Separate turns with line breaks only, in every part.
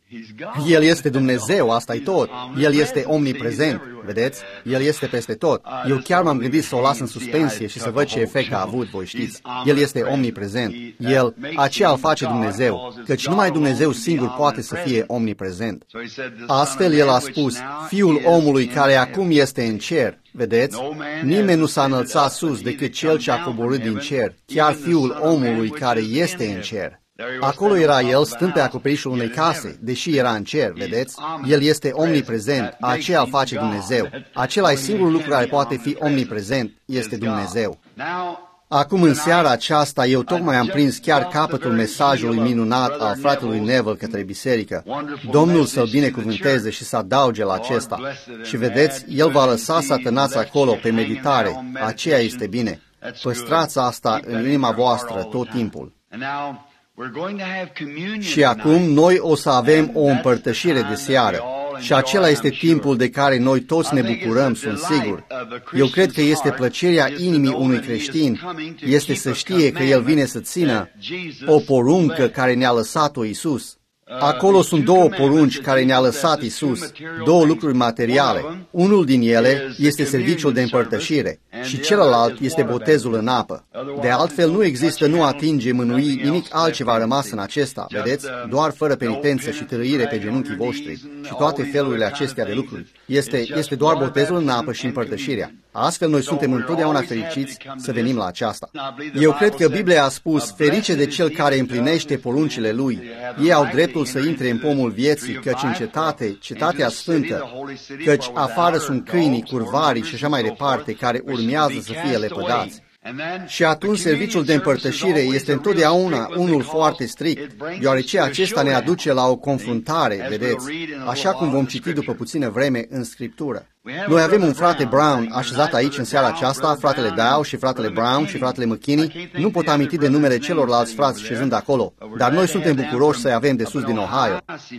El este Dumnezeu, asta e tot. El este omniprezent, vedeți? El este peste tot. Eu chiar m-am gândit să o las în suspensie și să văd ce efect a avut, voi știți. El este omniprezent. Aceea îl face Dumnezeu, căci numai Dumnezeu singur poate să fie omniprezent. Astfel el a spus, Fiul omului care acum este în cer, vedeți? Nimeni nu s-a înălțat sus decât Cel ce a coborât din cer, chiar Fiul omului care este în cer. Acolo era el, stând pe acoperișul unei case, deși era în cer, vedeți? El este omniprezent, aceea îl face Dumnezeu. Acela e singurul lucru care poate fi omniprezent, este Dumnezeu. Acum, în seara aceasta, eu tocmai am prins chiar capătul mesajului minunat al fratelui Neville către biserică. Domnul să-l binecuvânteze și să adauge la acesta. Și vedeți, el va lăsa Satanați acolo pe meditare. Aceea este bine. Păstrați asta în inima voastră tot timpul. Și acum noi o să avem o împărtășire de seară. Și acela este timpul de care noi toți ne bucurăm, sunt sigur. Eu cred că este plăcerea inimii unui creștin, este să știe că el vine să țină o poruncă care ne-a lăsat-o Iisus. Acolo sunt două porunci care ne-a lăsat Iisus, două lucruri materiale. Unul din ele este serviciul de împărtășire și celălalt este botezul în apă. De altfel nu există, nu atinge, mânui, nimic altceva rămas în acesta, vedeți? Doar fără penitență și târâire pe genunchii voștri și toate felurile acestea de lucruri. Este doar botezul în apă și împărtășirea. Astfel noi suntem întotdeauna fericiți să venim la aceasta. Eu cred că Biblia a spus, ferice de cel care împlinește poruncile lui. Ei au dreptul să intre în pomul vieții, căci în cetatea sfântă, căci afară sunt câinii, curvarii și așa mai departe, care urmează să fie lepădați. Și atunci serviciul de împărtășire este întotdeauna unul foarte strict, deoarece acesta ne aduce la o confruntare, vedeți, așa cum vom citi după puțină vreme în Scriptură. Noi avem un frate Brown așezat aici în seara aceasta, fratele Dow și fratele Brown și fratele McKinney. Nu pot aminti de numele celorlalți frați șezând acolo, dar noi suntem bucuroși să-i avem de sus din Ohio.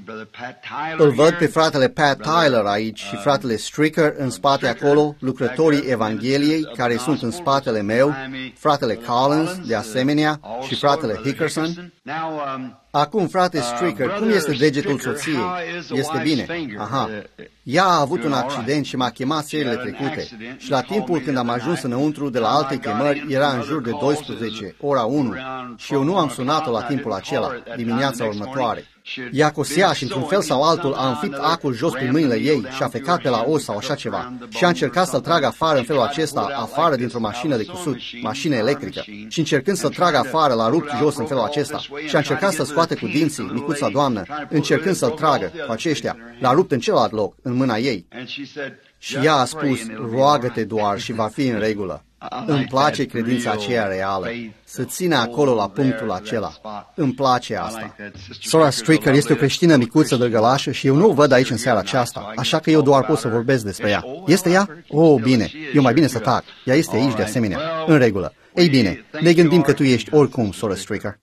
Îl văd pe fratele Pat Tyler aici și fratele Stricker în spate acolo, lucrătorii Evangheliei care sunt în spatele meu, fratele Collins de asemenea și fratele Hickerson. Acum, frate Stricker, cum este degetul soției? Este bine. Aha. Ea a avut un accident și m-a chemat seriile trecute. Și la timpul când am ajuns înăuntru de la alte chemări, era în jur de 12, ora 1. Și eu nu am sunat-o la timpul acela, dimineața următoare. Ea cosea și într-un fel sau altul a înfipt acul jos prin mâinile ei și a fecat pe la os sau așa ceva. Și a încercat să-l tragă afară în felul acesta, afară dintr-o mașină de cusut, mașină electrică. Și încercând să-l tragă afară, l-a rupt jos în felul acesta. Și a încercat să scoate cu dinții, micuța doamnă, încercând să-l tragă cu aceștia. L-a rupt în celălalt loc, în mâna ei. Și ea a spus, roagă-te doar și va fi în regulă. Îmi place credința aceea reală, să țină acolo la punctul acela. Îmi place asta. Sora Stricker este o creștină micuță drăgălașă și eu nu o văd aici în seara aceasta, așa că eu doar pot să vorbesc despre ea. Este ea? Oh, bine. Eu mai bine să tac. Ea este aici de asemenea. În regulă. Ei bine, ne gândim că tu ești oricum, sora Stricker.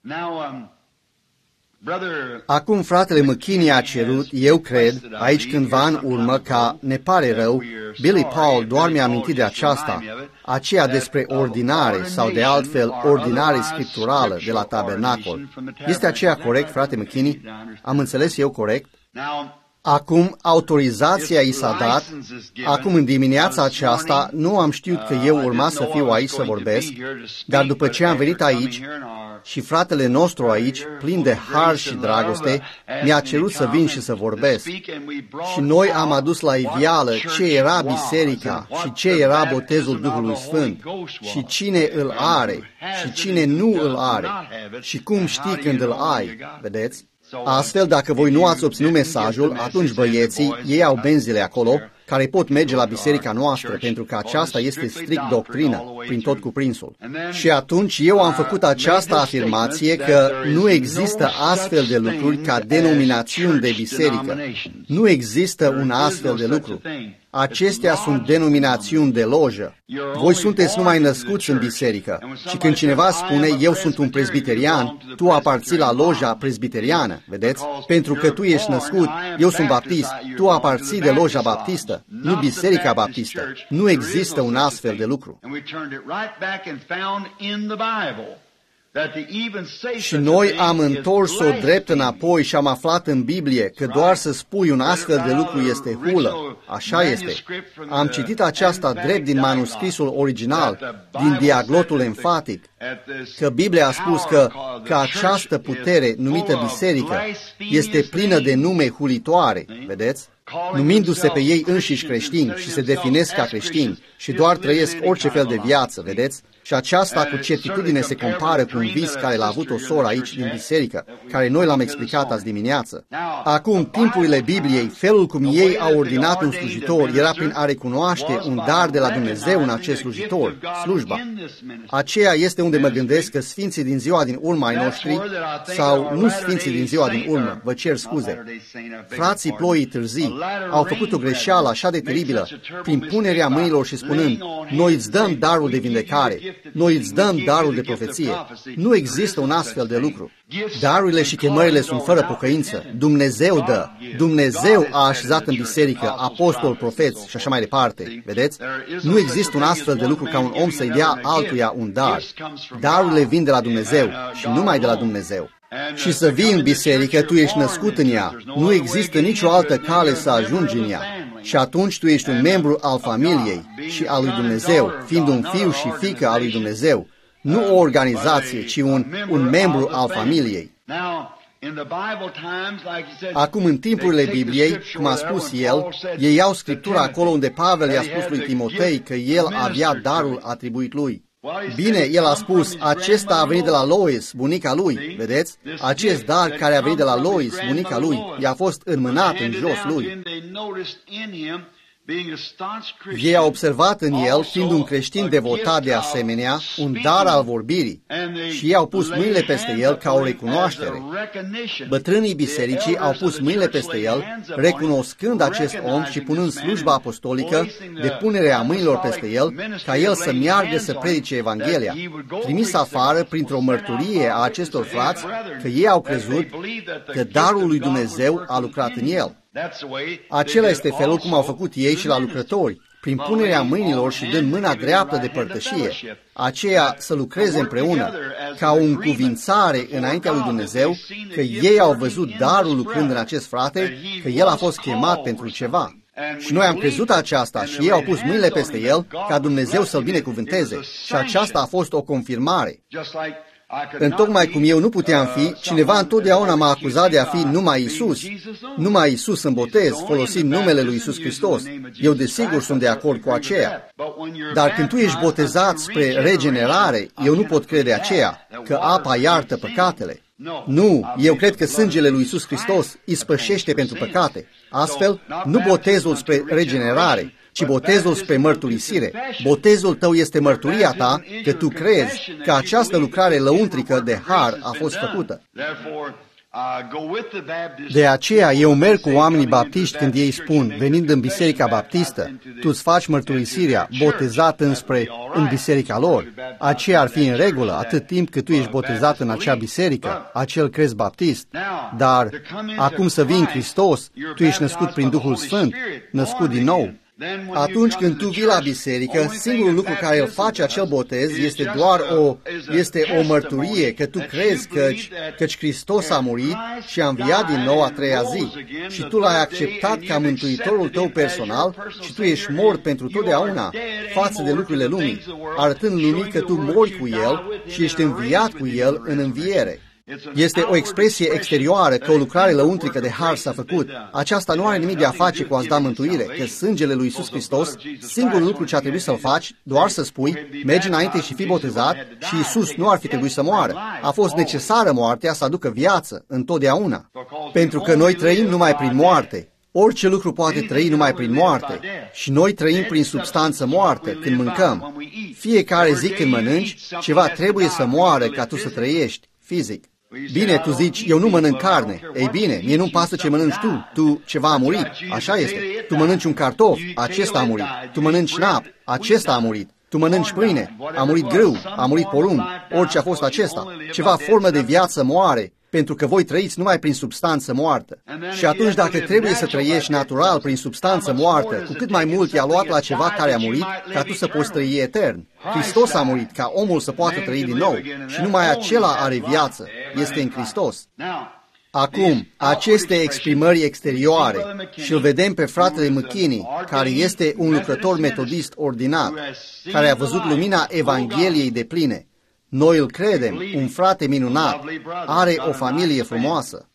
Acum fratele McKinney a cerut, eu cred, aici cândva în urmă, ca, ne pare rău, Billy Paul doar mi-a amintit de aceasta, aceea despre ordinare sau de altfel ordinare scripturală de la tabernacol. Este aceea corect, frate McKinney? Am înțeles eu corect? Acum, autorizația i s-a dat. Acum, în dimineața aceasta, nu am știut că eu urma să fiu aici să vorbesc, dar după ce am venit aici și fratele nostru aici, plin de har și dragoste, mi-a cerut să vin și să vorbesc. Și noi am adus la iveală ce era biserica și ce era botezul Duhului Sfânt și cine îl are și cine nu îl are și cum știi când îl ai, vedeți? Astfel, dacă voi nu ați obținut mesajul, atunci băieții, ei au benzile acolo, care pot merge la biserica noastră, pentru că aceasta este strict doctrină, prin tot cuprinsul. Și atunci eu am făcut această afirmație că nu există astfel de lucruri ca denominațiuni de biserică. Nu există un astfel de lucru. Acestea sunt denominațiuni de lojă. Voi sunteți numai născuți în biserică. Și când cineva spune, eu sunt un presbiterian, tu aparții la loja presbiteriană, vedeți? Pentru că tu ești născut, eu sunt baptist, tu aparții de loja baptistă, nu biserica baptistă. Nu există un astfel de lucru. Și noi am întors-o drept înapoi și am aflat în Biblie că doar să spui un astfel de lucru este hulă. Așa este. Am citit aceasta drept din manuscrisul original, din diaglotul emfatic, că Biblia a spus că această putere numită biserică este plină de nume hulitoare, vedeți? Numindu-se pe ei înșiși creștini și se definesc ca creștini și doar trăiesc orice fel de viață, vedeți? Și aceasta cu certitudine se compară cu un vis care l-a avut o soră aici din biserică, care noi l-am explicat azi dimineață. Acum, timpurile Bibliei, felul cum ei au ordinat un slujitor era prin a recunoaște un dar de la Dumnezeu în acest slujitor, slujba. Aceea este unde mă gândesc că sfinții din ziua din urmă ai noștri, sau nu sfinții din ziua din urmă, vă cer scuze, frații ploii târzii, au făcut o greșeală așa de teribilă prin punerea mâinilor și spunând, noi îți dăm darul de vindecare, noi îți dăm darul de profeție. Nu există un astfel de lucru. Darurile și chemările sunt fără pocăință. Dumnezeu dă. Dumnezeu a așezat în biserică apostoli, profeți și așa mai departe. Vedeți? Nu există un astfel de lucru ca un om să-i dea altuia un dar. Darurile vin de la Dumnezeu și numai de la Dumnezeu. Și să vii în biserică, tu ești născut în ea. Nu există nicio altă cale să ajungi în ea. Și atunci tu ești un membru al familiei și al lui Dumnezeu, fiind un fiu și fiică al lui Dumnezeu. Nu o organizație, ci un membru al familiei. Acum, în timpurile Bibliei, cum a spus el, ei iau Scriptura acolo unde Pavel i-a spus lui Timotei că el avea darul atribuit lui. Bine, el a spus, acesta a venit de la Lois, bunica lui, vedeți? Acest dar care a venit de la Lois, bunica lui, i-a fost înmânat în jos lui. Ei au observat în el, fiind un creștin devotat de asemenea, un dar al vorbirii și ei au pus mâinile peste el ca o recunoaștere. Bătrânii bisericii au pus mâinile peste el, recunoscând acest om și punând slujba apostolică de punerea mâinilor peste el, ca el să meargă să predice Evanghelia, trimis afară printr-o mărturie a acestor frați că ei au crezut că darul lui Dumnezeu a lucrat în el. Acela este felul cum au făcut ei și la lucrători, prin punerea mâinilor și dând mâna dreaptă de părtășie, aceea să lucreze împreună, ca o încuvințare înaintea lui Dumnezeu, că ei au văzut darul lucrând în acest frate, că el a fost chemat pentru ceva. Și noi am crezut aceasta și ei au pus mâinile peste el ca Dumnezeu să-l binecuvânteze. Și aceasta a fost o confirmare. Întocmai cum eu nu puteam fi, cineva întotdeauna m-a acuzat de a fi numai Iisus. Numai Iisus în botez, folosind numele lui Iisus Hristos. Eu desigur sunt de acord cu aceea. Dar când tu ești botezat spre regenerare, eu nu pot crede aceea, că apa iartă păcatele. Nu, eu cred că sângele lui Iisus Hristos ispășește pentru păcate. Astfel, nu botezul spre regenerare, ci botezul spre mărturisire. Botezul tău este mărturia ta că tu crezi că această lucrare lăuntrică de har a fost făcută. De aceea eu merg cu oamenii baptiști când ei spun, venind în biserica baptistă, tu îți faci mărturisirea botezat în biserica lor. Aceea ar fi în regulă atât timp cât tu ești botezat în acea biserică, acel crez baptist. Dar acum să vii în Hristos, tu ești născut prin Duhul Sfânt, născut din nou. Atunci când tu vii la biserică, singurul lucru care îl face acel botez este o mărturie că tu crezi căci Hristos a murit și a înviat din nou a treia zi. Și tu l-ai acceptat ca mântuitorul tău personal și tu ești mort pentru totdeauna față de lucrurile lumii, arătând lumii că tu mori cu El și ești înviat cu El în înviere. Este o expresie exterioară că o lucrare lăuntrică de har s-a făcut. Aceasta nu are nimic de a face cu a-ți da mântuire, că sângele lui Iisus Hristos, singurul lucru ce a trebuit să-l faci, doar să spui, mergi înainte și fii botezat și Iisus nu ar fi trebuit să moară. A fost necesară moartea să aducă viață, întotdeauna. Pentru că noi trăim numai prin moarte. Orice lucru poate trăi numai prin moarte și noi trăim prin substanță moartă când mâncăm. Fiecare zi când mănânci, ceva trebuie să moară ca tu să trăiești, fizic. Bine, tu zici, eu nu mănânc carne. Ei bine, mie nu-mi pasă ce mănânci tu ceva a murit. Așa este. Tu mănânci un cartof, acesta a murit. Tu mănânci nap, acesta a murit. Tu mănânci pâine, a murit grâu, a murit porumb, orice a fost acesta. Ceva formă de viață moare pentru că voi trăiți numai prin substanță moartă. Și atunci, dacă trebuie să trăiești natural prin substanță moartă, cu cât mai mult i-a luat la ceva care a murit, ca tu să poți trăi etern. Hristos a murit ca omul să poată trăi din nou și numai acela are viață. Este în Hristos. Acum, aceste exprimări exterioare, și îl vedem pe fratele McKinney, care este un lucrător metodist ordinat, care a văzut lumina Evangheliei de pline. Noi îl credem, un frate minunat, are o familie frumoasă.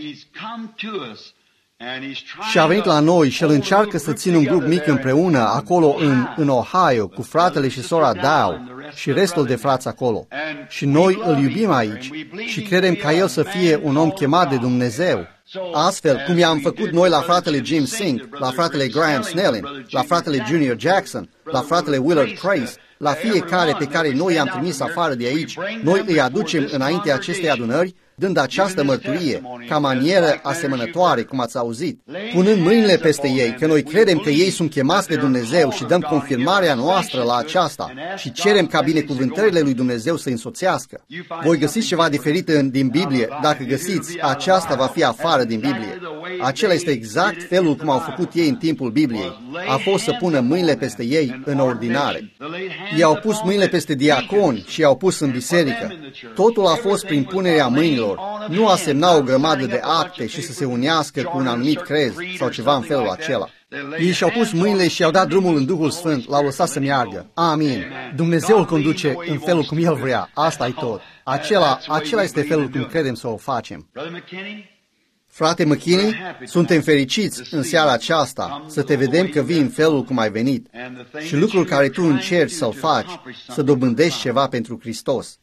Și a venit la noi și el încearcă să țină un grup mic împreună acolo în Ohio, cu fratele și sora Dow și restul de frați acolo. Și noi îl iubim aici și credem ca el să fie un om chemat de Dumnezeu. Astfel, cum i-am făcut noi la fratele Jim Sink, la fratele Graham Snelling, la fratele Junior Jackson, la fratele Willard Trace, la fiecare pe care noi i-am trimis afară de aici, noi îi aducem înainte acestei adunări, dând această mărturie, ca manieră asemănătoare, cum ați auzit, punând mâinile peste ei, că noi credem că ei sunt chemați de Dumnezeu și dăm confirmarea noastră la aceasta și cerem ca binecuvântările lui Dumnezeu să însoțească. Voi găsiți ceva diferit din Biblie, dacă găsiți, aceasta va fi afară din Biblie. Acela este exact felul cum au făcut ei în timpul Bibliei. A fost să pună mâinile peste ei în ordinare. Ei au pus mâinile peste diaconi și i-au pus în biserică. Totul a fost prin punerea mâinilor. Nu a semna o grămadă de acte și să se unească cu un anumit crez sau ceva în felul acela. Ei și-au pus mâinile și i-au dat drumul în Duhul Sfânt, l-au lăsat să meargă. Amin. Dumnezeu îl conduce în felul cum El vrea. Asta e tot. Acela este felul cum credem să o facem. Frate McKinney, suntem fericiți în seara aceasta să te vedem că vii în felul cum ai venit și lucrul care tu încerci să-l faci, să dobândești ceva pentru Hristos.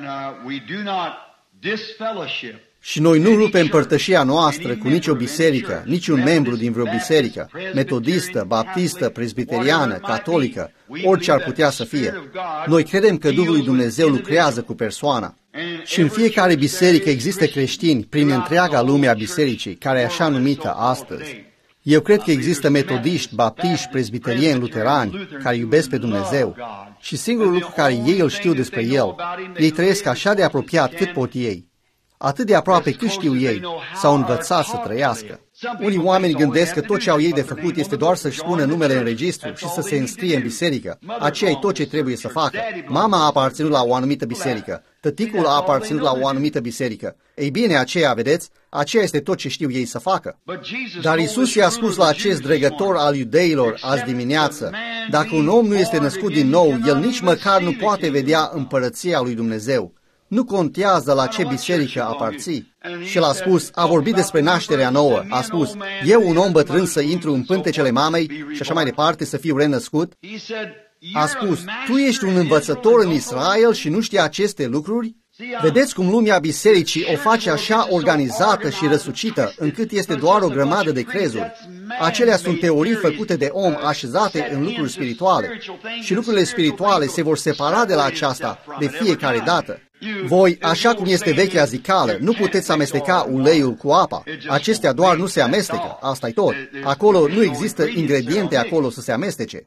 Și noi nu rupem părtășia noastră cu nicio biserică, niciun membru din vreo biserică, metodistă, baptistă, presbiteriană, catolică, orice ar putea să fie. Noi credem că Duhul lui Dumnezeu lucrează cu persoana. Și în fiecare biserică există creștini prin întreaga lume a bisericii, care e așa numită astăzi. Eu cred că există metodiști, baptiști, presbiterieni, luterani, care iubesc pe Dumnezeu. Și singurul lucru care ei îl știu despre El, ei trăiesc așa de apropiat cât pot ei. Atât de aproape cât știu ei, s-au învățat să trăiască. Unii oameni gândesc că tot ce au ei de făcut este doar să-și spună numele în registru și să se înscrie în biserică. Aceea e tot ce trebuie să facă. Mama a aparținut la o anumită biserică. Tăticul a aparținut la o anumită biserică. Ei bine, aceea, vedeți, aceea este tot ce știu ei să facă. Dar Iisus i-a spus la acest dregător al iudeilor azi dimineață, dacă un om nu este născut din nou, el nici măcar nu poate vedea împărăția lui Dumnezeu. Nu contează la ce biserică aparții. Și l-a spus, a vorbit despre nașterea nouă. A spus, eu, un om bătrân, să intru în pântecele mamei și așa mai departe, să fiu renăscut? A spus, tu ești un învățător în Israel și nu știi aceste lucruri? Vedeți cum lumea bisericii o face așa organizată și răsucită, încât este doar o grămadă de crezuri. Acelea sunt teorii făcute de om așezate în lucruri spirituale. Și lucrurile spirituale se vor separa de la aceasta de fiecare dată. Voi, așa cum este vechea zicală, nu puteți amesteca uleiul cu apa. Acestea doar nu se amestecă. Asta e tot. Acolo nu există ingrediente acolo să se amestece.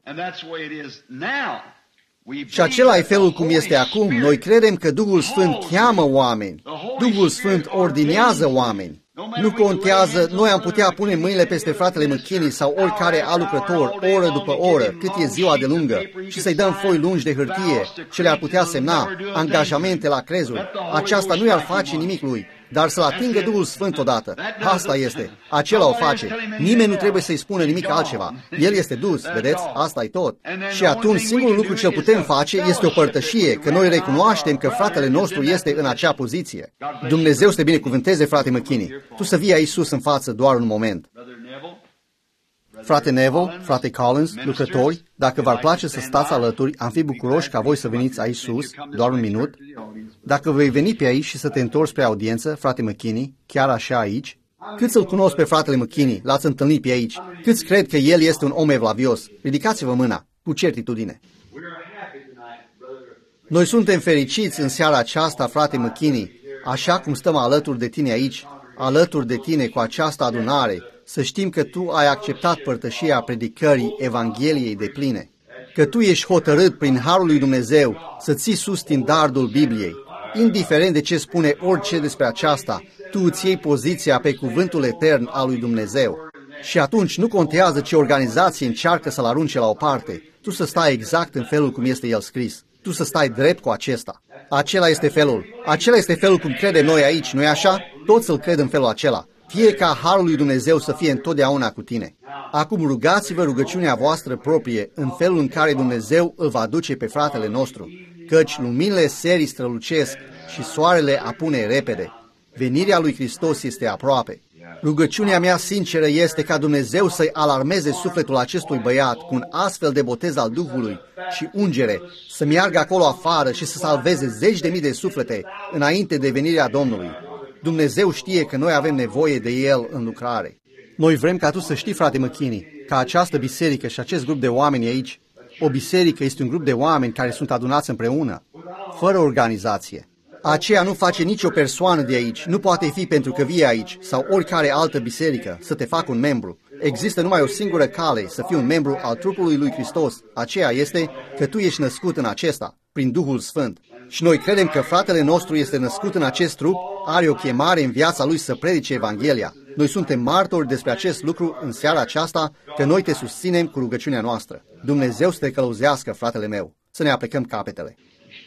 Și acela e felul cum este acum. Noi credem că Duhul Sfânt cheamă oameni. Duhul Sfânt ordinează oameni. Nu contează, noi am putea pune mâinile peste fratele McKinney sau oricare alt lucrător, oră după oră, cât e ziua de lungă, și să-i dăm foi lungi de hârtie ce le-ar putea semna, angajamente la crezuri. Aceasta nu i-ar face nimic lui, dar să-l atingă Duhul Sfânt odată. Asta este. Acela o face. Nimeni nu trebuie să-i spună nimic altceva. El este dus, vedeți? Asta e tot. Și atunci singurul lucru ce putem face este o părtășie, că noi recunoaștem că fratele nostru este în acea poziție. Dumnezeu să te binecuvânteze, frate McKinney. Tu să vii aici sus în față doar un moment. Frate Neville, frate Collins, lucrători, dacă v-ar place să stați alături, am fi bucuroși ca voi să veniți aici sus, doar un minut. Dacă vei veni pe aici și să te întorci spre audiență, frate McKinney, chiar așa aici, câți îl cunosc pe fratele McKinney, l-ați întâlnit pe aici, câți cred că el este un om evlavios? Ridicați-vă mâna, cu certitudine. Noi suntem fericiți în seara aceasta, frate McKinney, așa cum stăm alături de tine aici, alături de tine cu această adunare, să știm că tu ai acceptat părtășia predicării Evangheliei de pline, că tu ești hotărât prin harul lui Dumnezeu să ții sus standardul Bibliei. Indiferent de ce spune orice despre aceasta, tu îți iei poziția pe cuvântul etern al lui Dumnezeu. Și atunci nu contează ce organizație încearcă să-l arunce la o parte, tu să stai exact în felul cum este el scris. Tu să stai drept cu acesta. Acela este felul. Acela este felul cum credem noi aici, nu-i așa? Toți îl cred în felul acela. Fie ca harul lui Dumnezeu să fie întotdeauna cu tine. Acum rugați-vă rugăciunea voastră proprie în felul în care Dumnezeu îl va duce pe fratele nostru, căci luminile serii strălucesc și soarele apune repede. Venirea lui Hristos este aproape. Rugăciunea mea sinceră este ca Dumnezeu să-i alarmeze sufletul acestui băiat cu un astfel de botez al Duhului și ungere, să meargă acolo afară și să salveze zeci de mii de suflete înainte de venirea Domnului. Dumnezeu știe că noi avem nevoie de El în lucrare. Noi vrem ca tu să știi, frate McKinney, că această biserică și acest grup de oameni aici, o biserică este un grup de oameni care sunt adunați împreună, fără organizație. Aceea nu face nicio persoană de aici, nu poate fi pentru că vii aici sau oricare altă biserică să te facă un membru. Există numai o singură cale să fii un membru al trupului lui Hristos. Aceea este că tu ești născut în acesta, prin Duhul Sfânt. Și noi credem că fratele nostru este născut în acest trup, are o chemare în viața lui să predice Evanghelia. Noi suntem martori despre acest lucru în seara aceasta, că noi te susținem cu rugăciunea noastră. Dumnezeu să te călăuzească, fratele meu. Să ne aplecăm capetele.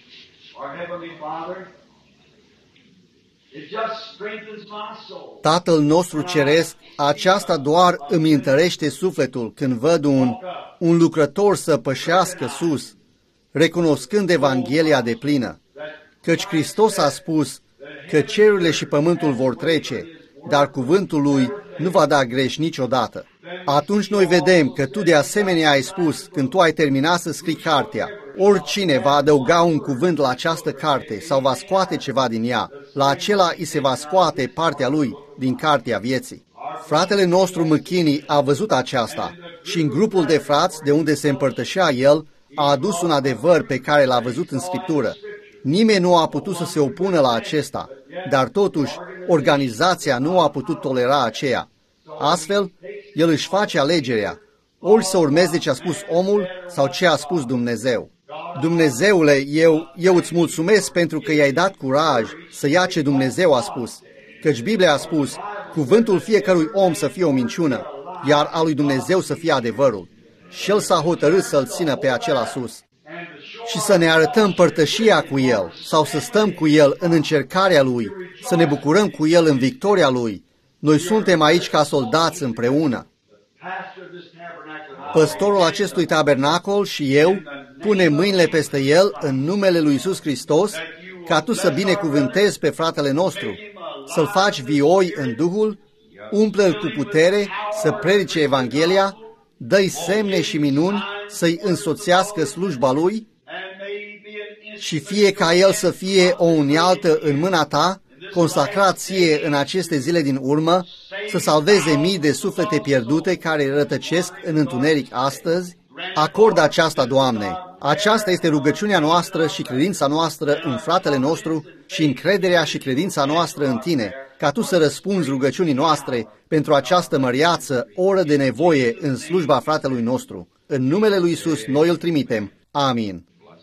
Tatăl nostru ceresc, aceasta doar îmi întărește sufletul când văd un lucrător să pășească sus, recunoscând Evanghelia deplină, căci Hristos a spus că cerurile și pământul vor trece, dar cuvântul lui nu va da greș niciodată. Atunci noi vedem că tu de asemenea ai spus, când tu ai terminat să scrii cartea, oricine va adăuga un cuvânt la această carte sau va scoate ceva din ea, la acela îi se va scoate partea lui din cartea vieții. Fratele nostru McKinney a văzut aceasta și în grupul de frați de unde se împărtășea el, a adus un adevăr pe care l-a văzut în Scriptură. Nimeni nu a putut să se opună la acesta, dar totuși organizația nu a putut tolera aceea. Astfel, el își face alegerea, ori să urmeze ce a spus omul sau ce a spus Dumnezeu. Dumnezeule, eu îți mulțumesc pentru că i-ai dat curaj să ia ce Dumnezeu a spus, căci Biblia a spus, cuvântul fiecărui om să fie o minciună, iar al lui Dumnezeu să fie adevărul. Și el s-a hotărât să-l țină pe acela sus. Și să ne arătăm părtășia cu el, sau să stăm cu el în încercarea lui, să ne bucurăm cu el în victoria lui. Noi suntem aici ca soldați împreună. Păstorul acestui tabernacol și eu punem mâinile peste el în numele lui Iisus Hristos, ca tu să binecuvântezi pe fratele nostru, să-l faci vioi în Duhul, umplă-l cu putere, să predice Evanghelia, dă-i semne și minuni, să-i însoțească slujba lui și fie ca el să fie o unealtă în mâna ta, consacrat ție în aceste zile din urmă, să salveze mii de suflete pierdute care rătăcesc în întuneric astăzi. Acordă aceasta, Doamne. Aceasta este rugăciunea noastră și credința noastră în fratele nostru și încrederea și credința noastră în Tine, ca Tu să răspunzi rugăciunii noastre pentru această măriață oră de nevoie în slujba fratelui nostru. În numele lui Iisus noi îl trimitem. Amin.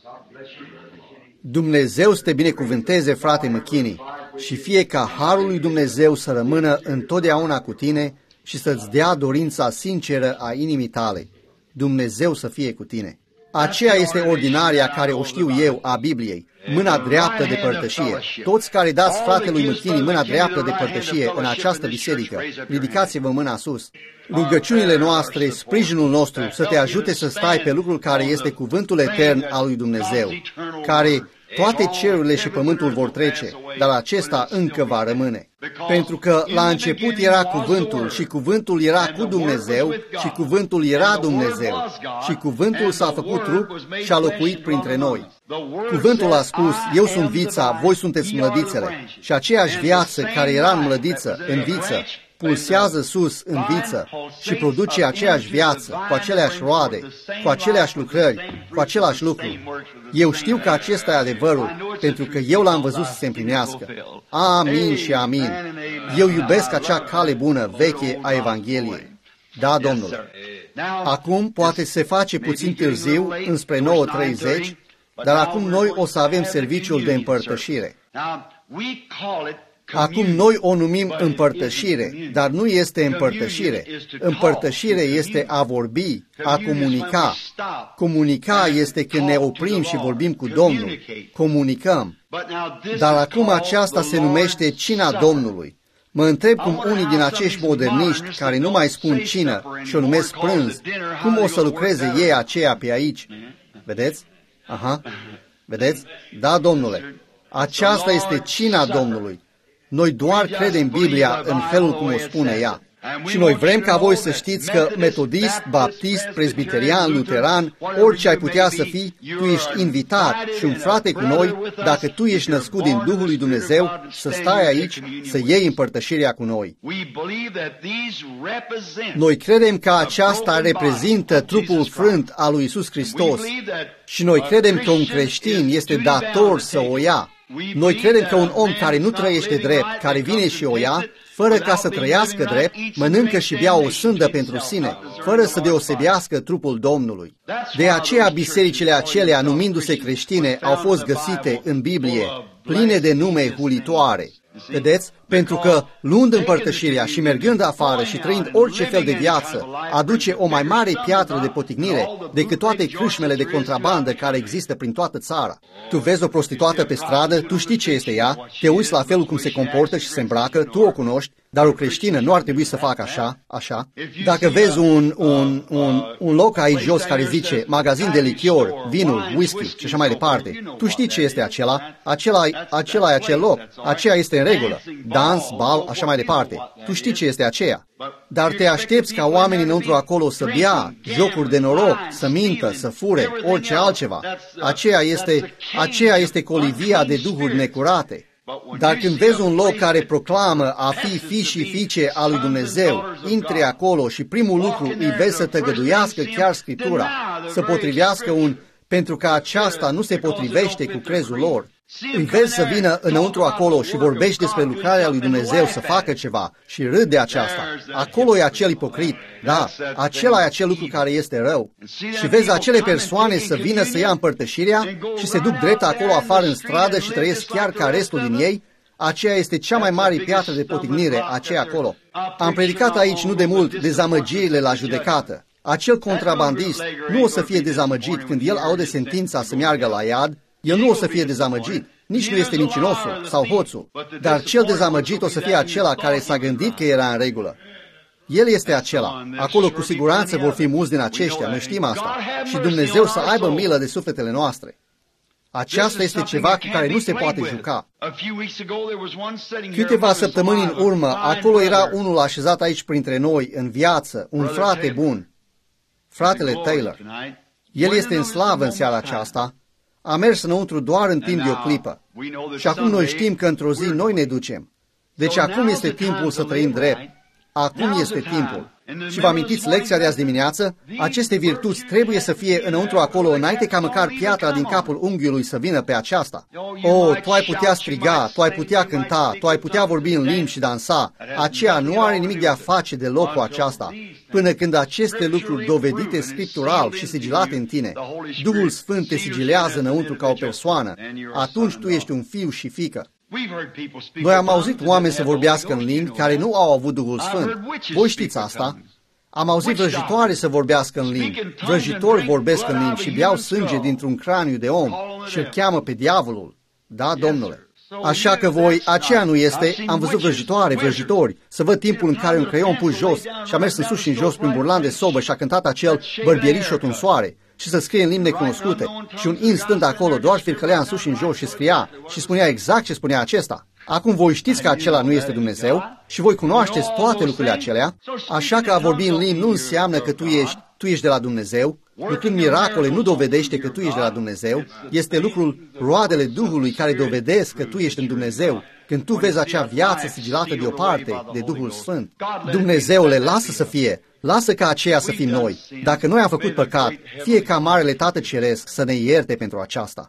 Dumnezeu să te binecuvânteze, frate McKinney, și fie ca harul lui Dumnezeu să rămână întotdeauna cu tine și să-ți dea dorința sinceră a inimii tale. Dumnezeu să fie cu tine. Aceea este ordinaria care o știu eu a Bibliei, mâna dreaptă de părtășie. Toți care dați fratelui McKinney mâna dreaptă de părtășie în această biserică, ridicați-vă mâna sus. Rugăciunile noastre, sprijinul nostru, să te ajute să stai pe lucrul care este cuvântul etern al lui Dumnezeu, care toate cerurile și pământul vor trece, dar acesta încă va rămâne. Pentru că la început era cuvântul și cuvântul era cu Dumnezeu și cuvântul era Dumnezeu și cuvântul s-a făcut trup și a locuit printre noi. Cuvântul a spus, eu sunt vița, voi sunteți mlădițele și aceeași viață care era în mlădiță, în viță, pulsează sus în viță și produce aceeași viață, cu aceleași roade, cu aceleași lucrări, cu același lucru. Eu știu că acesta e adevărul, pentru că eu l-am văzut să se împlinească. Amin și amin. Eu iubesc acea cale bună, veche a Evangheliei. Da, Domnule. Acum poate se face puțin târziu, înspre 9:30, dar acum noi o să avem serviciul de împărtășire. Acum noi o numim împărtășire, dar nu este împărtășire. Împărtășire este a vorbi, a comunica. Comunica este când ne oprim și vorbim cu Domnul. Comunicăm. Dar acum aceasta se numește cina Domnului. Mă întreb cum unii din acești moderniști care nu mai spun cină și o numesc prânz, cum o să lucreze ei aceea pe aici? Vedeți? Aha. Vedeți? Da, domnule. Aceasta este cina Domnului. Noi doar credem Biblia în felul cum o spune ea. Și noi vrem ca voi să știți că metodist, baptist, presbiterian, luteran, orice ai putea să fii, tu ești invitat și un frate cu noi, dacă tu ești născut din Duhul lui Dumnezeu, să stai aici, să iei împărtășirea cu noi. Noi credem că aceasta reprezintă trupul frânt al lui Iisus Hristos și noi credem că un creștin este dator să o ia. Noi credem că un om care nu trăiește drept, care vine și o ia, fără ca să trăiască drept, mănâncă și bea o sândă pentru sine, fără să deosebească trupul Domnului. De aceea bisericile acelea, numindu-se creștine, au fost găsite în Biblie, pline de nume hulitoare. Vedeți? Pentru că, luând împărtășirea și mergând afară și trăind orice fel de viață, aduce o mai mare piatră de potignire decât toate crâșmele de contrabandă care există prin toată țara. Tu vezi o prostituată pe stradă, tu știi ce este ea, te uiți la felul cum se comportă și se îmbracă, tu o cunoști, dar o creștină nu ar trebui să facă așa. Dacă vezi un loc aici jos care zice magazin de lichior, vinuri, whisky și așa mai departe, tu știi ce este acela e acel loc, aceea este în regulă. Dans, bal, așa mai departe. Tu știi ce este aceea. Dar te aștepți ca oamenii înăuntru acolo să bea, jocuri de noroc, să mintă, să fure, orice altceva. Aceea este colivia de duhuri necurate. Dar când vezi un loc care proclamă a fi și fiice al lui Dumnezeu, intri acolo și primul lucru îi vezi să tăgăduiască chiar Scriptura, să potrivească pentru că aceasta nu se potrivește cu crezul lor. Îi vezi să vină înăuntru acolo și vorbești despre lucrarea lui Dumnezeu să facă ceva și râd de aceasta. Acolo e acel ipocrit, da, acela e acel lucru care este rău. Și vezi acele persoane să vină să ia împărtășirea și se duc drept acolo afară în stradă și trăiesc chiar ca restul din ei. Aceea este cea mai mare piatră de potignire, aceea acolo. Am predicat aici nu de mult dezamăgirile la judecată. Acel contrabandist nu o să fie dezamăgit când el aude sentința să meargă la iad. El nu o să fie dezamăgit, nici nu este mincinosul sau hoțul, dar cel dezamăgit o să fie acela care s-a gândit că era în regulă. El este acela. Acolo cu siguranță vor fi mulți din aceștia, noi știm asta. Și Dumnezeu să aibă milă de sufletele noastre. Aceasta este ceva cu care nu se poate juca. Câteva săptămâni în urmă, acolo era unul așezat aici printre noi, în viață, un frate bun, fratele Taylor. El este în slavă în seara aceasta. A mers înăuntru doar în timp de o clipă. Și acum noi știm că într-o zi noi ne ducem. Deci acum este timpul să trăim drept. Acum este timpul. Și vă amintiți lecția de azi dimineață? Aceste virtuți trebuie să fie înăuntru acolo, înainte ca măcar piatra din capul unghiului să vină pe aceasta. Tu ai putea striga, tu ai putea cânta, tu ai putea vorbi în limbi și dansa. Aceea nu are nimic de a face deloc cu aceasta. Până când aceste lucruri dovedite scriptural și sigilate în tine, Duhul Sfânt te sigilează înăuntru ca o persoană, atunci tu ești un fiu și fiică. Noi am auzit oameni să vorbească în limbi care nu au avut Duhul Sfânt. Voi știți asta? Am auzit vrăjitoare să vorbească în limbi. Vrăjitori vorbesc în limbi și beau sânge dintr-un craniu de om și îl cheamă pe diavolul. Da, domnule. Așa că voi, aceea nu este, am văzut vrăjitori, să văd timpul în care un creion pus jos și a mers în sus și în jos prin burlan de sobă și a cântat acel bărbierișot în soare și să scrie în limbi necunoscute și un in stând acolo doar fircălea în sus și în jos și scria și spunea exact ce spunea acesta. Acum voi știți că acela nu este Dumnezeu și voi cunoașteți toate lucrurile acelea, așa că a vorbi în limbi nu înseamnă că tu ești de la Dumnezeu. Lucrând miracole nu dovedește că tu ești de la Dumnezeu, este lucrul roadele Duhului care dovedesc că tu ești în Dumnezeu. Când tu vezi acea viață sigilată deoparte de Duhul Sfânt, Dumnezeule, lasă să fie, lasă ca aceea să fim noi. Dacă noi am făcut păcat, fie ca Marele Tată Ceresc să ne ierte pentru aceasta.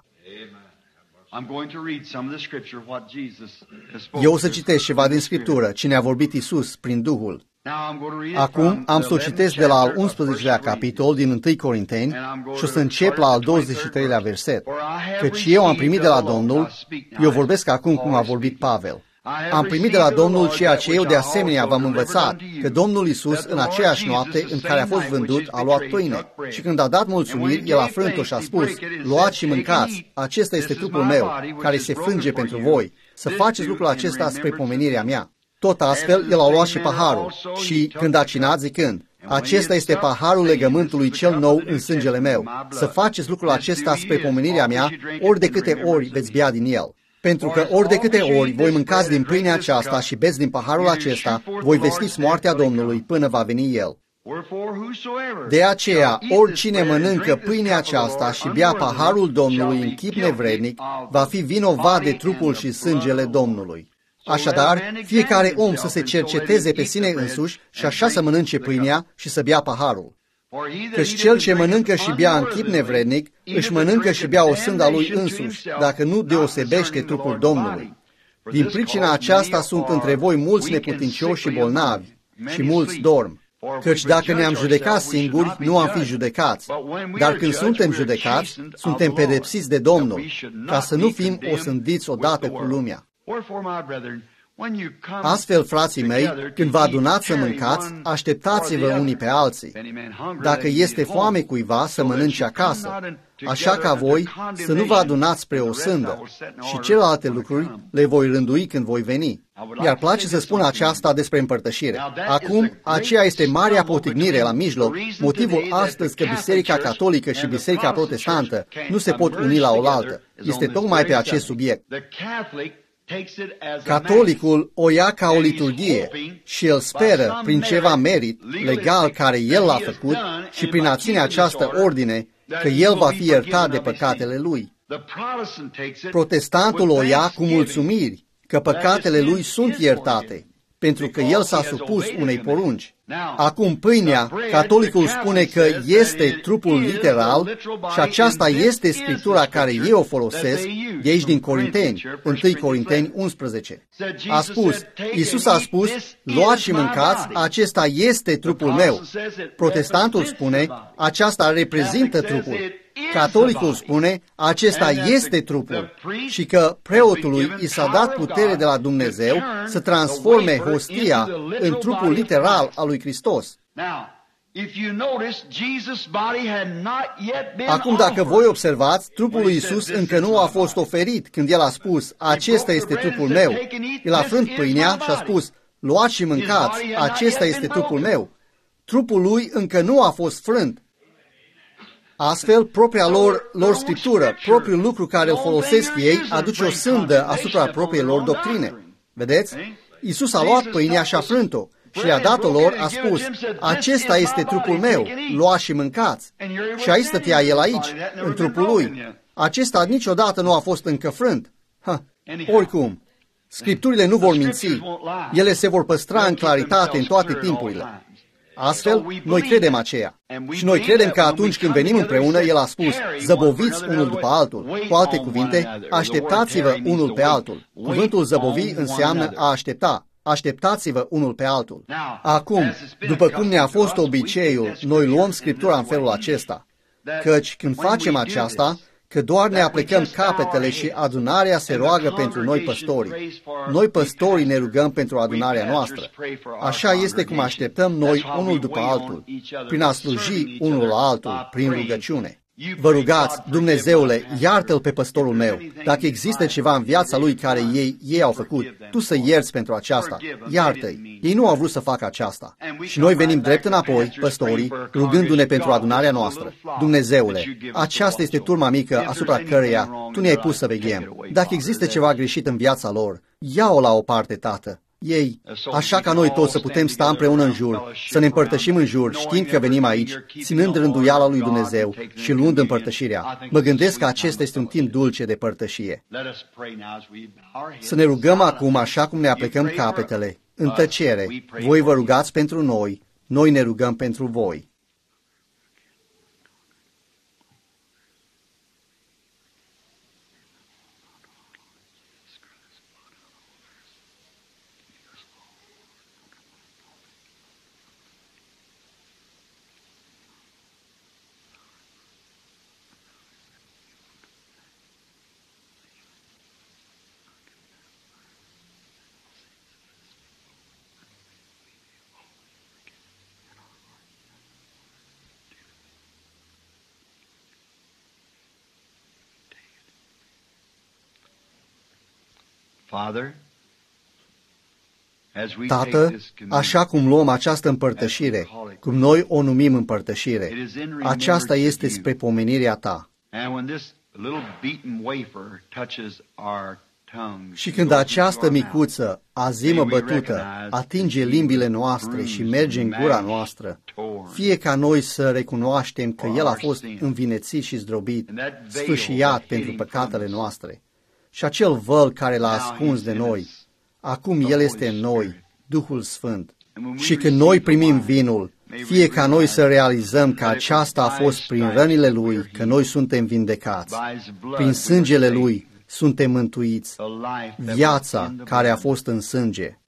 Eu o să citesc ceva din Scriptură, ce ne-a vorbit Iisus prin Duhul. Acum am să o citesc de la al 11-lea capitol din 1 Corinteni și o să încep la al 23-lea verset. Căci eu am primit de la Domnul, eu vorbesc acum cum a vorbit Pavel. Am primit de la Domnul ceea ce eu de asemenea v-am învățat, că Domnul Iisus în aceeași noapte în care a fost vândut a luat pâine și când a dat mulțumiri, El a frânt-o și a spus, luați și mâncați, acesta este trupul meu, care se frânge pentru voi, să faceți lucrul acesta spre pomenirea mea. Tot astfel, El a luat și paharul și când a cinat zicând, acesta este paharul legământului cel nou în sângele meu, să faceți lucrul acesta spre pomenirea mea, ori de câte ori veți bea din el. Pentru că ori de câte ori voi mâncați din pâinea aceasta și beți din paharul acesta, voi vestiți moartea Domnului până va veni El. De aceea, oricine mănâncă pâinea aceasta și bea paharul Domnului în chip nevrednic, va fi vinovat de trupul și sângele Domnului. Așadar, fiecare om să se cerceteze pe sine însuși și așa să mănânce pâinea și să bea paharul. Căci cel ce mănâncă și bea în chip nevrednic, își mănâncă și bea o sânda lui însuși, dacă nu deosebește trupul Domnului. Din pricina aceasta sunt între voi mulți neputincioși și bolnavi, și mulți dorm. Căci dacă ne-am judecat singuri, nu am fi judecați. Dar când suntem judecați, suntem pedepsiți de Domnul, ca să nu fim osândiți odată cu lumea. Astfel, frații mei, când vă adunați să mâncați, așteptați-vă unii pe alții. Dacă este foame cuiva, să mănânce acasă, așa ca voi să nu vă adunați spre o sândă și celelalte lucruri le voi rândui când voi veni. Mi-ar place să spun aceasta despre împărtășire. Acum, aceea este marea potignire la mijloc, motivul astăzi că Biserica Catolică și Biserica Protestantă nu se pot uni la oaltă. Este tocmai pe acest subiect. Catolicul o ia ca o liturghie și el speră, prin ceva merit legal care el l-a făcut și prin a ține această ordine, că el va fi iertat de păcatele lui. Protestantul o ia cu mulțumiri, că păcatele lui sunt iertate, pentru că el s-a supus unei porunci. Acum pâinea, catolicul spune că este trupul literal și aceasta este scriptura care ei o folosesc, de aici din Corinteni, 1 Corinteni 11. A spus, Iisus a spus, luați și mâncați, acesta este trupul meu. Protestantul spune, aceasta reprezintă trupul. Catolicul spune, acesta este trupul și că preotului i s-a dat putere de la Dumnezeu să transforme hostia în trupul literal al lui Hristos. Acum, dacă voi observați, trupul lui Iisus încă nu a fost oferit când El a spus, acesta este trupul meu. El a frânt pâinea și a spus, luați și mâncați, acesta este trupul meu. Trupul lui încă nu a fost frânt. Astfel, propria lor scriptură, propriul lucru care îl folosesc ei, aduce o sândă asupra propriei lor doctrine. Vedeți? Iisus a luat pâinea și a frânt-o și le-a dat-o lor, a spus, acesta este trupul meu, luați și mâncați. Și aici stătea el aici, în trupul lui. Acesta niciodată nu a fost încă frânt. Oricum, scripturile nu vor minți, ele se vor păstra în claritate în toate timpurile. Astfel, noi credem aceea. Și noi credem că atunci când venim împreună, El a spus, zăboviți unul după altul. Cu alte cuvinte, așteptați-vă unul pe altul. Cuvântul zăbovi înseamnă a aștepta. Așteptați-vă unul pe altul. Acum, după cum ne-a fost obiceiul, noi luăm Scriptura în felul acesta. Căci când facem aceasta, că doar ne aplecăm capetele și adunarea se roagă pentru noi păstorii. Noi păstorii ne rugăm pentru adunarea noastră. Așa este cum așteptăm noi unul după altul, prin a sluji unul la altul, prin rugăciune. Vă rugați, Dumnezeule, iartă-l pe păstorul meu. Dacă există ceva în viața lui care ei au făcut, tu să ierți pentru aceasta. Iartă-i. Ei nu au vrut să facă aceasta. Și noi venim drept înapoi, păstorii, rugându-ne pentru adunarea noastră. Dumnezeule, aceasta este turma mică asupra căreia tu ne-ai pus să veghem. Dacă există ceva greșit în viața lor, ia-o la o parte, Tată. Ei, așa ca noi toți să putem sta împreună în jur, să ne împărtășim în jur, știind că venim aici, ținând rânduiala lui Dumnezeu și luând împărtășirea. Mă gândesc că acesta este un timp dulce de părtășie. Să ne rugăm acum așa cum ne aplecăm capetele, în tăcere. Voi vă rugați pentru noi, noi ne rugăm pentru voi. Tată, așa cum luăm această împărtășire, cum noi o numim împărtășire, aceasta este spre pomenirea Ta. Și când această micuță, azimă bătută, atinge limbile noastre și merge în gura noastră, fie ca noi să recunoaștem că El a fost învinețit și zdrobit, sfâșiat pentru păcatele noastre, și acel văl care l-a ascuns de noi, acum El este în noi, Duhul Sfânt. Și când noi primim vinul, fie ca noi să realizăm că aceasta a fost prin rănile Lui, că noi suntem vindecați, prin sângele Lui suntem mântuiți, viața care a fost în sânge.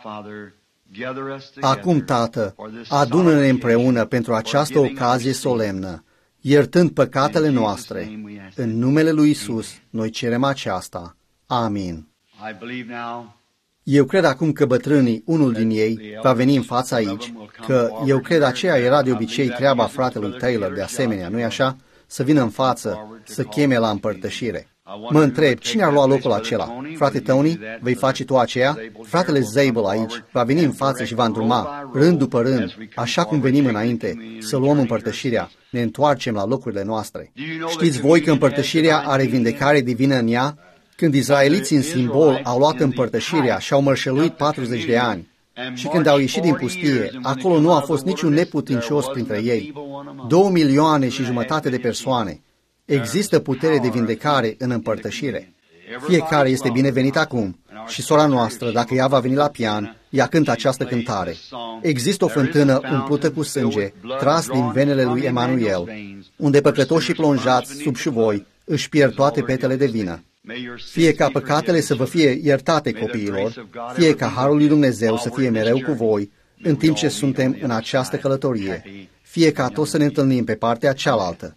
Acum, Tată, adună-ne împreună pentru această ocazie solemnă, iertând păcatele noastre. În numele lui Isus, noi cerem aceasta. Amin. Eu cred acum că bătrânii, unul din ei, va veni în fața aici, că eu cred aceea era de obicei treaba fratelui Taylor, de asemenea, nu-i așa? Să vină în față, să cheme la împărtășire. Mă întreb, cine ar lua locul acela? Frate Tony, vei face tu aceea? Fratele Zabel aici va veni în față și va îndruma, rând după rând, așa cum venim înainte, să luăm împărtășirea, ne întoarcem la locurile noastre. Știți voi că împărtășirea are vindecare divină în ea? Când izraeliții în simbol au luat împărtășirea și au mărșăluit 40 de ani, și când au ieșit din pustie, acolo nu a fost niciun neputincios printre ei, 2,5 milioane de persoane. Există putere de vindecare în împărtășire. Fiecare este binevenit acum și sora noastră, dacă ea va veni la pian, ea cântă această cântare. Există o fântână umplută cu sânge, tras din venele lui Emanuel, unde păcătoșii plonjați sub șuvoi își pierd toate petele de vină. Fie ca păcatele să vă fie iertate, copiilor, fie ca harul lui Dumnezeu să fie mereu cu voi, în timp ce suntem în această călătorie, fie ca toți să ne întâlnim pe partea cealaltă.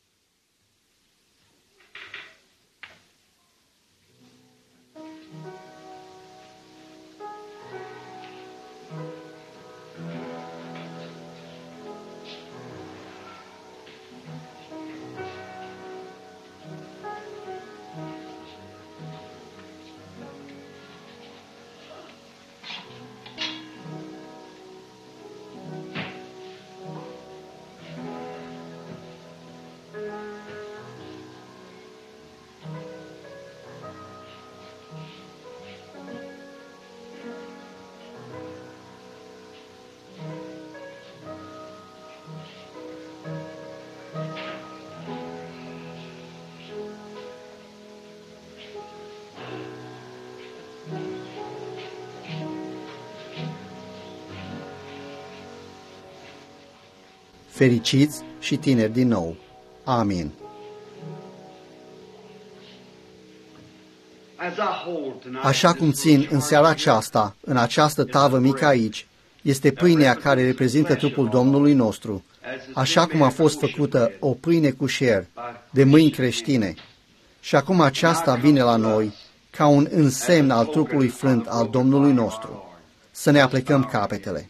Fericiți și tineri din nou. Amin. Așa cum țin în seara aceasta, în această tavă mică aici, este pâinea care reprezintă trupul Domnului nostru, așa cum a fost făcută o pâine cu șer, de mâini creștine. Și acum aceasta vine la noi ca un însemn al trupului frânt al Domnului nostru. Să ne aplecăm capetele.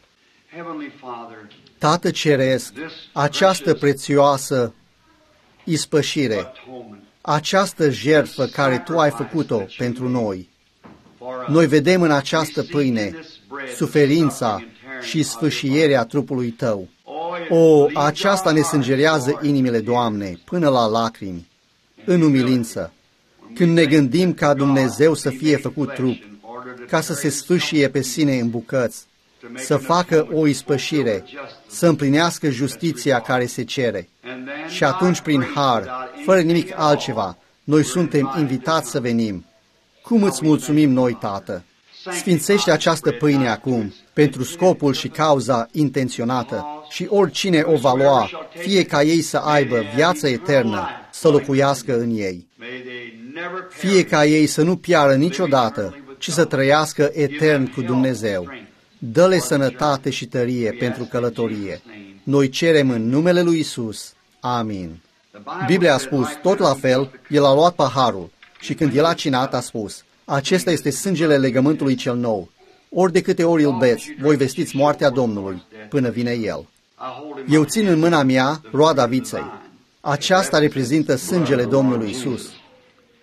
Tată Ceresc, această prețioasă ispășire, această jertfă care Tu ai făcut-o pentru noi, noi vedem în această pâine suferința și sfâșierea trupului Tău. O, aceasta ne sângerează inimile, Doamne, până la lacrimi, în umilință, când ne gândim ca Dumnezeu să fie făcut trup, ca să se sfâșie pe sine în bucăți, să facă o ispășire, să împlinească justiția care se cere. Și atunci, prin har, fără nimic altceva, noi suntem invitați să venim. Cum îți mulțumim noi, Tată? Sfințește această pâine acum, pentru scopul și cauza intenționată, și oricine o va lua, fie ca ei să aibă viață eternă, să locuiască în ei. Fie ca ei să nu piară niciodată, ci să trăiască etern cu Dumnezeu. Dă-le sănătate și tărie pentru călătorie. Noi cerem în numele lui Isus. Amin. Biblia a spus, tot la fel, El a luat paharul și când El a cinat a spus, acesta este sângele legământului cel nou. Ori de câte ori îl beți, voi vestiți moartea Domnului până vine El. Eu țin în mâna mea roada viței. Aceasta reprezintă sângele Domnului Isus.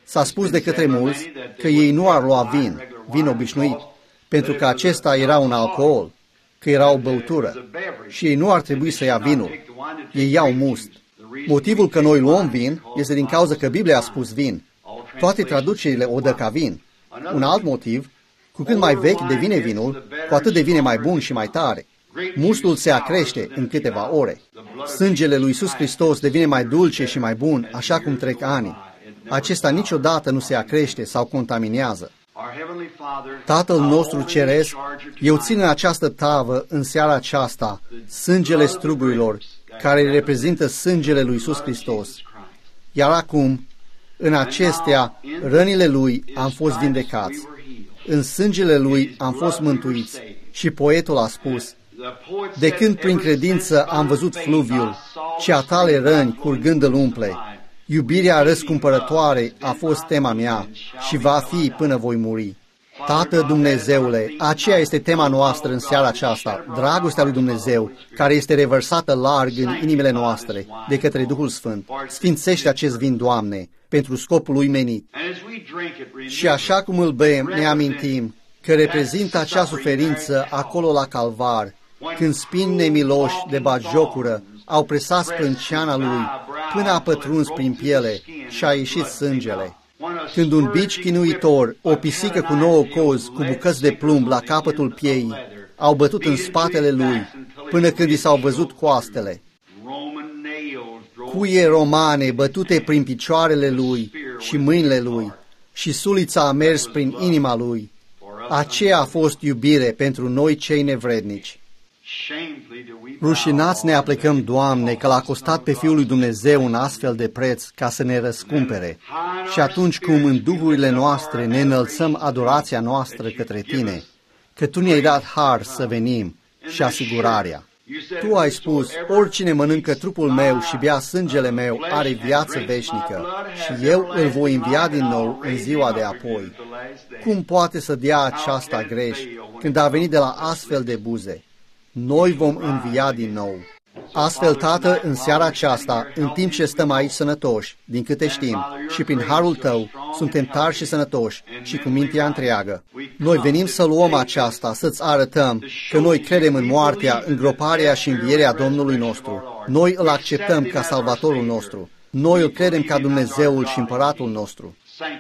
S-a spus de către mulți că ei nu ar lua vin obișnuit, pentru că acesta era un alcool, că era o băutură și ei nu ar trebui să ia vinul. Ei iau must. Motivul că noi luăm vin este din cauza că Biblia a spus vin. Toate traducerile o dă ca vin. Un alt motiv, cu cât mai vechi devine vinul, cu atât devine mai bun și mai tare. Mustul se acrește în câteva ore. Sângele lui Iisus Hristos devine mai dulce și mai bun, așa cum trec ani. Acesta niciodată nu se acrește sau contaminează. Tatăl nostru ceresc, eu țin în această tavă, în seara aceasta, sângele struburilor, care reprezintă sângele lui Iisus Hristos. Iar acum, în acestea, rănile lui am fost vindecați. În sângele lui am fost mântuiți. Și poetul a spus, de când prin credință am văzut fluviul, ce a tale răni curgând îl umple, iubirea răscumpărătoare a fost tema mea și va fi până voi muri. Tată Dumnezeule, aceea este tema noastră în seara aceasta, dragostea lui Dumnezeu, care este revărsată larg în inimile noastre de către Duhul Sfânt. Sfințește acest vin, Doamne, pentru scopul lui menit. Și așa cum îl bem, ne amintim că reprezintă acea suferință acolo la Calvar, când spini nemiloși de batjocură au presat sprânceana lui până a pătruns prin piele și a ieșit sângele. Când un bici chinuitor, o pisică cu 9 cozi, cu bucăți de plumb la capătul pieii, au bătut în spatele lui până când i s-au văzut coastele. Cuie romane bătute prin picioarele lui și mâinile lui și sulița a mers prin inima lui. Aceea a fost iubire pentru noi cei nevrednici. Rușinați ne aplecăm, Doamne, că l-a costat pe Fiul lui Dumnezeu un astfel de preț ca să ne răscumpere. Și atunci cum în duhurile noastre ne înălțăm adorația noastră către Tine, că Tu ne-ai dat har să venim și asigurarea. Tu ai spus, oricine mănâncă trupul meu și bea sângele meu are viață veșnică și eu îl voi învia din nou în ziua de apoi. Cum poate să dea aceasta greș când a venit de la astfel de buze? Noi vom învia din nou. Astfel, Tată, în seara aceasta, în timp ce stăm aici sănătoși, din câte știm, și prin harul Tău, suntem tari și sănătoși și cu mintea întreagă. Noi venim să luăm aceasta, să-ți arătăm că noi credem în moartea, îngroparea și învierea Domnului nostru. Noi îl acceptăm ca Salvatorul nostru. Noi îl credem ca Dumnezeul și Împăratul nostru.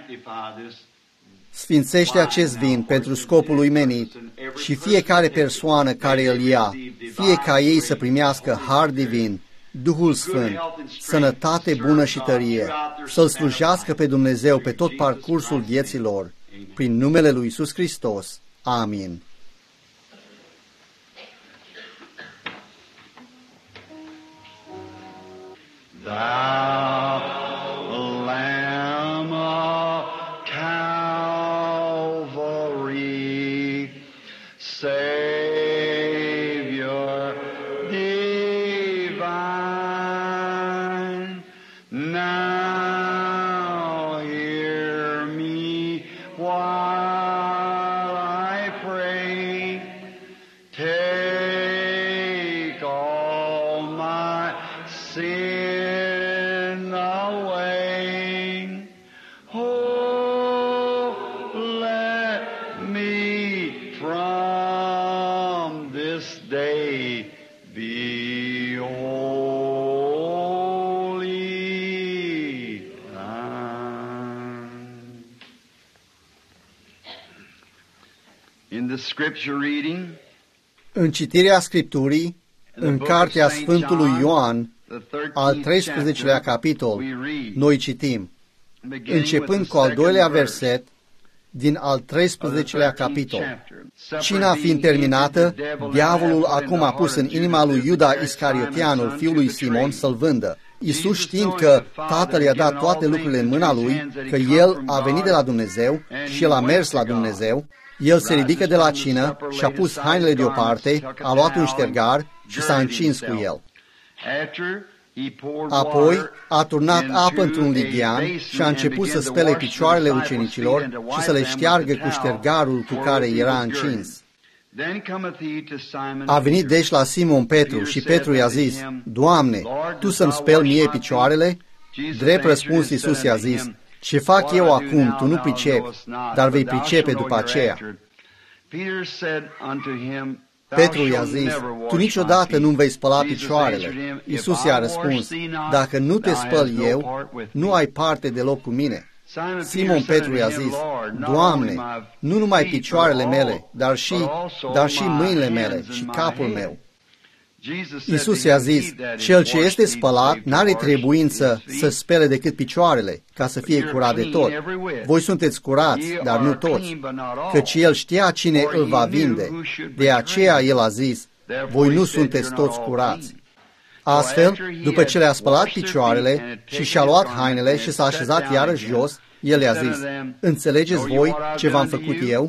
Sfințește acest vin pentru scopul lui menit și fiecare persoană care îl ia, fie ca ei să primească har divin, Duhul Sfânt, sănătate bună și tărie, să-L slujească pe Dumnezeu pe tot parcursul vieții lor, prin numele lui Iisus Hristos. Amin.
Savior divine, now hear me while I pray. Take all my sin away. Oh, let me from this day be holy thine. In the scripture reading,
în citirea Scripturii, în cartea Sfântului Ioan, al 13-lea capitol, noi citim, începând cu al 2-lea verset, din al 13-lea capitol. Cina fiind terminată, diavolul acum a pus în inima lui Iuda Iscarioteanul, fiul lui Simon, să-l vândă. Iisus, știind că Tatăl i-a dat toate lucrurile în mâna lui, că El a venit de la Dumnezeu și El a mers la Dumnezeu, El se ridică de la cină și a pus hainele deoparte, a luat un ștergar și s-a încins cu el. Apoi a turnat apă într-un lighean și a început să spele picioarele ucenicilor și să le șteargă cu ștergarul cu care era încins. A venit deci la Simon Petru și Petru i-a zis, Doamne, Tu să-mi speli mie picioarele? Drept răspuns Iisus i-a zis, Ce fac eu acum, tu nu pricepi, dar vei pricepe după aceea. Petru i-a zis, tu niciodată nu-mi vei spăla picioarele. Iisus i-a răspuns, dacă nu te spăl eu, nu ai parte deloc cu mine. Simon Petru i-a zis, Doamne, nu numai picioarele mele, dar și mâinile mele și capul meu. Iisus i-a zis, cel ce este spălat n-are trebuință să spele decât picioarele, ca să fie curat de tot. Voi sunteți curați, dar nu toți, căci El știa cine îl va vinde. De aceea El a zis, voi nu sunteți toți curați. Astfel, după ce le-a spălat picioarele și și-a luat hainele și s-a așezat iarăși jos, El le-a zis, înțelegeți voi ce v-am făcut eu?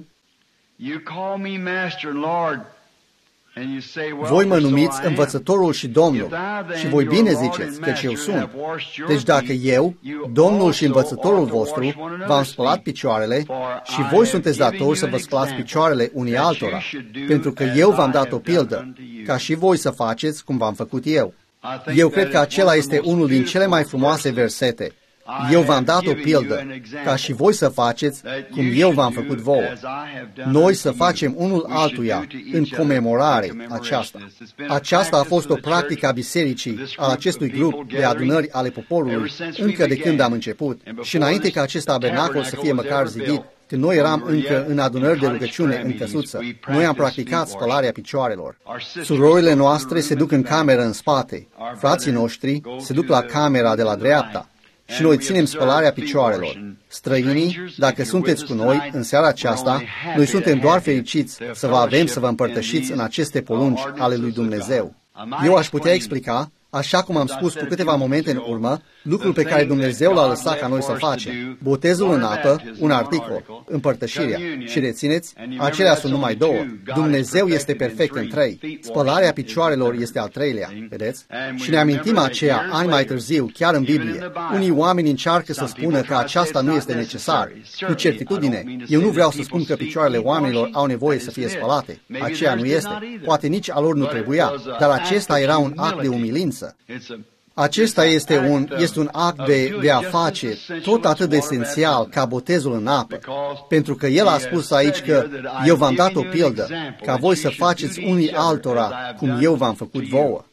Voi mă numiți învățătorul și Domnul și voi bine ziceți, căci eu sunt. Deci dacă eu, Domnul și învățătorul vostru, v-am spălat picioarele și voi sunteți datori să vă spălați picioarele unii altora, pentru că eu v-am dat o pildă, ca și voi să faceți cum v-am făcut eu. Eu cred că acela este unul din cele mai frumoase versete. Eu v-am dat o pildă, ca și voi să faceți cum eu v-am făcut vouă. Noi să facem unul altuia în comemorare aceasta. Aceasta a fost o practică a bisericii, a acestui grup de adunări ale poporului, încă de când am început și înainte ca acest tabernacol să fie măcar zidit. Când noi eram încă în adunări de rugăciune în căsuță, noi am practicat spălarea picioarelor. Surorile noastre se duc în cameră în spate, frații noștri se duc la camera de la dreapta. Și noi ținem spălarea picioarelor. Străinii, dacă sunteți cu noi în seara aceasta, noi suntem doar fericiți să vă avem să vă împărtășiți în aceste porunci ale lui Dumnezeu. Eu aș putea explica, așa cum am spus cu câteva momente în urmă, lucrul pe care Dumnezeu l-a lăsat ca noi să facem. Botezul în apă, un articol, împărtășirea. Și rețineți, acelea sunt numai două. Dumnezeu este perfect în trei. Spălarea picioarelor este al treilea, vedeți? Și ne amintim aceea ani mai târziu, chiar în Biblie. Unii oameni încearcă să spună că aceasta nu este necesar. Cu certitudine, eu nu vreau să spun că picioarele oamenilor au nevoie să fie spălate. Aceea nu este. Poate nici a lor nu trebuia, dar acesta era un act de umilință. Acesta este un act de a face tot atât de esențial ca botezul în apă, pentru că El a spus aici că eu v-am dat o pildă, ca voi să faceți unii altora cum eu v-am făcut vouă.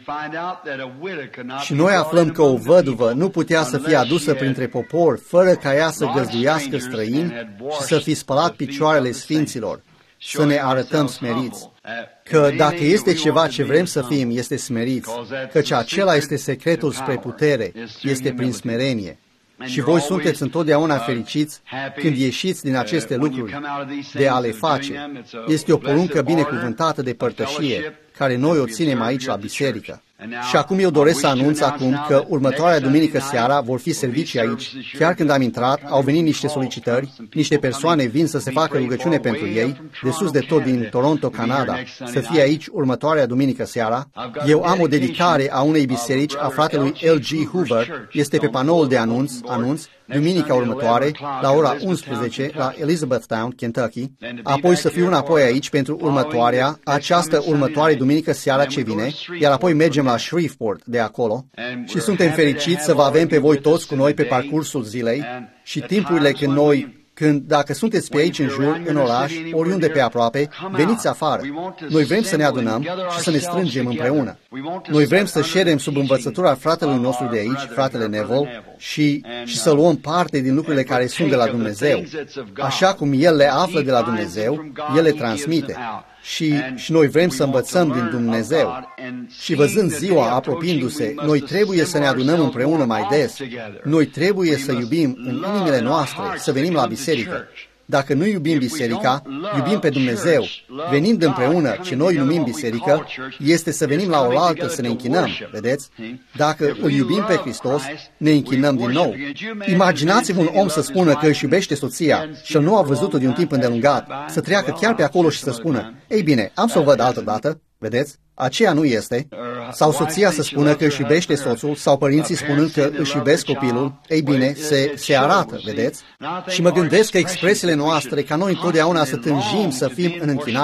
Și noi aflăm că o văduvă nu putea să fie adusă printre popor fără ca ea să găzduiască străini și să fi spălat picioarele sfinților, să ne arătăm smeriți. Că dacă este ceva ce vrem să fim, este smeriți, căci acela este secretul spre putere, este prin smerenie. Și voi sunteți întotdeauna fericiți când ieșiți din aceste lucruri de a le face. Este o poruncă binecuvântată de părtășie, care noi o ținem aici la biserică. Și acum eu doresc să anunț acum că următoarea duminică seara vor fi servicii aici. Chiar când am intrat, au venit niște solicitări, niște persoane vin să se facă rugăciune pentru ei, de sus de tot din Toronto, Canada, să fie aici următoarea duminică seara. Eu am o dedicare a unei biserici a fratelui L.G. Hoover, este pe panoul de anunț, duminica următoare, la ora 11, la Elizabethtown, Kentucky, apoi să fiu înapoi aici pentru această următoare duminică seara ce vine, iar apoi mergem la Shreveport de acolo și suntem fericiți să vă avem pe voi toți cu noi pe parcursul zilei și timpurile când dacă sunteți pe aici în jur, în oraș, oriunde pe aproape, veniți afară. Noi vrem să ne adunăm și să ne strângem împreună. Noi vrem să ședem sub învățătura fratelui nostru de aici, fratele Neville, și să luăm parte din lucrurile care sunt de la Dumnezeu. Așa cum El le află de la Dumnezeu, El le transmite. Și noi vrem să învățăm din Dumnezeu. Și văzând ziua apropiindu-se, noi trebuie să ne adunăm împreună mai des. Noi trebuie să iubim în inimile noastre, să venim la biserică. Dacă nu iubim biserica, iubim pe Dumnezeu. Venind împreună, ce noi numim biserică, este să venim la oaltă să ne închinăm, vedeți? Dacă îl iubim pe Hristos, ne închinăm din nou. Imaginați-vă un om să spună că își iubește soția și nu a văzut-o de un timp îndelungat, să treacă chiar pe acolo și să spună, ei bine, am să o văd altă dată, vedeți? Aceea nu este. Sau soția să spună că își iubește soțul, sau părinții spunând că își iubesc copilul, ei bine, se arată, vedeți? Și mă gândesc că expresiile noastre, ca noi întotdeauna să tânjim să fim în închinare,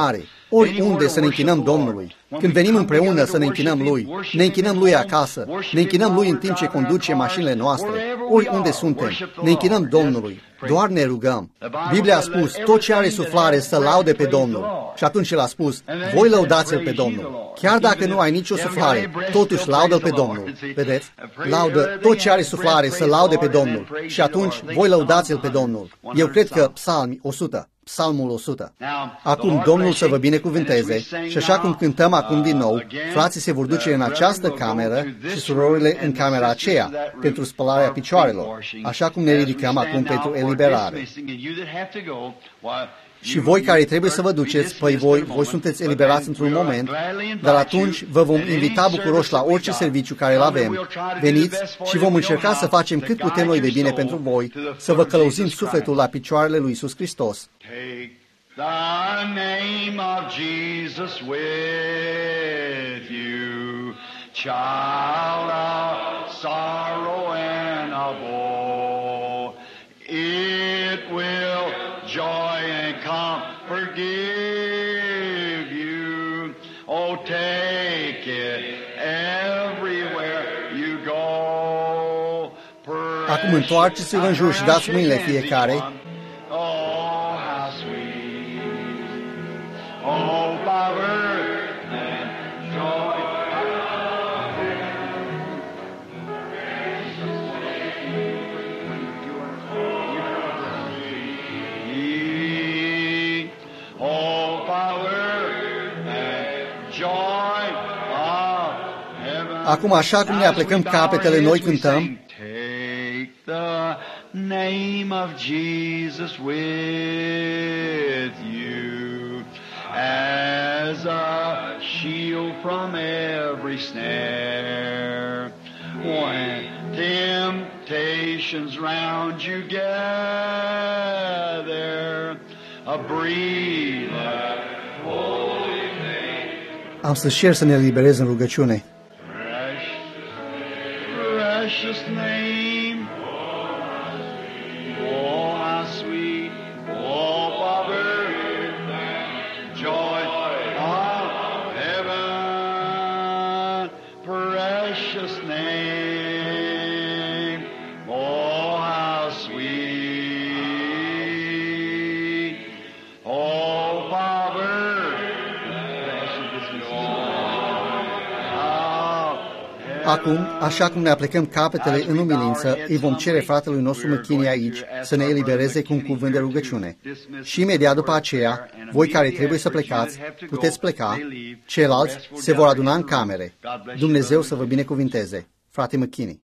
Oriunde să ne închinăm Domnului. Când venim împreună să ne închinăm Lui, ne închinăm Lui acasă, ne închinăm Lui în timp ce conduce mașinile noastre, oriunde suntem, ne închinăm Domnului, doar ne rugăm. Biblia a spus, tot ce are suflare să laude pe Domnul. Și atunci El a spus, voi lăudați-L pe Domnul. Chiar dacă nu ai nicio suflare, totuși laudă-L pe Domnul. Vedeți? Laudă tot ce are suflare să laude pe Domnul. Și atunci voi lăudați-L pe Domnul. Eu cred că Psalmul 100. Acum Domnul să vă binecuvânteze și așa cum cântăm acum din nou, frații se vor duce în această cameră și surorile în camera aceea pentru spălarea picioarelor, așa cum ne ridicăm acum pentru eliberare. Și voi care trebuie să vă duceți, păi voi sunteți eliberați într-un moment, dar atunci vă vom invita bucuroși la orice serviciu care îl avem. Veniți și vom încerca să facem cât putem noi de bine pentru voi, să vă călăuzim sufletul la picioarele lui Iisus Hristos.
Take the name of Jesus with you, child of sorrow and of woe. It will joy and comfort give you. Oh, take it everywhere you go.
Acum întoarceți-vă în jur și dați mâinile fiecare.
Oh, how sweet. Oh, power and joy. Oh, power and joy of heaven.
Acum, așa cum ne aplecăm capetele, noi cântăm.
Take the name of Jesus with you as a shield from every snare. When temptations round you gather, a breathe holy name.
Am să cer să ne eliberez în rugăciune.
Precious name. Oh, how sweet. Oh, Father, joy of heaven. Precious name. Oh, how sweet. Oh, Father.
Acum, așa cum ne aplecăm capetele în umilință, îi vom cere fratelui nostru McKinney aici să ne elibereze cu un cuvânt de rugăciune. Și imediat după aceea, voi care trebuie să plecați, puteți pleca, ceilalți se vor aduna în camere. Dumnezeu să vă binecuvinteze. Frate McKinney.